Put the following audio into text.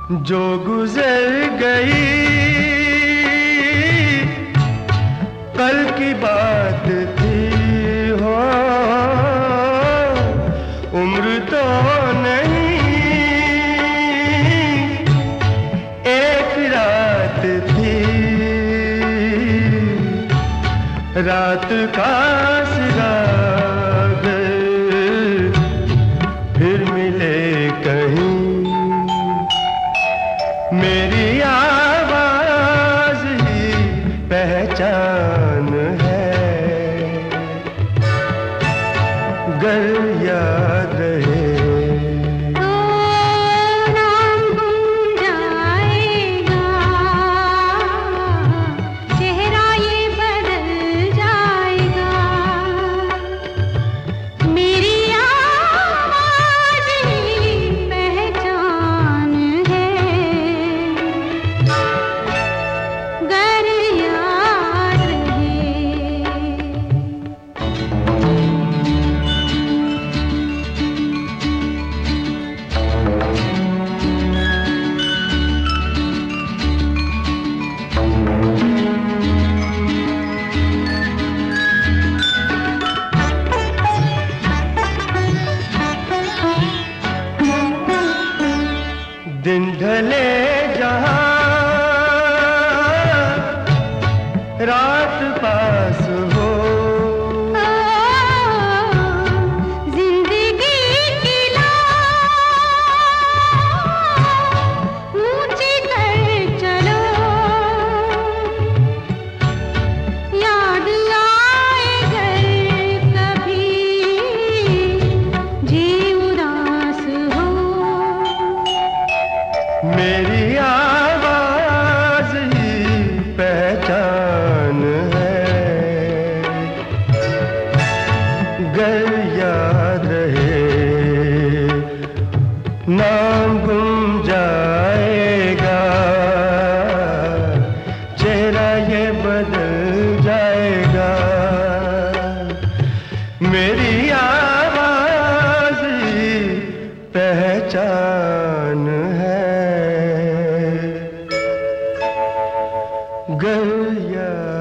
जो गुजर गई कल की बात थी हो, उम्र तो नहीं एक रात थी, रात का सिरा फिर मिले कहीं। मेरी आवाज ही पहचान है, गर याद रहे दिन ढले जहां रात पास हो, जिंदगी की ऊंची कर चलो, याद आए घर कभी जी उदास हो। मेरी आवाज ही पहचान है, गर याद रहे नाम गुम जाएगा, चेहरा ये बदल जाएगा। मेरी आवाज ही पहचान है, गर याद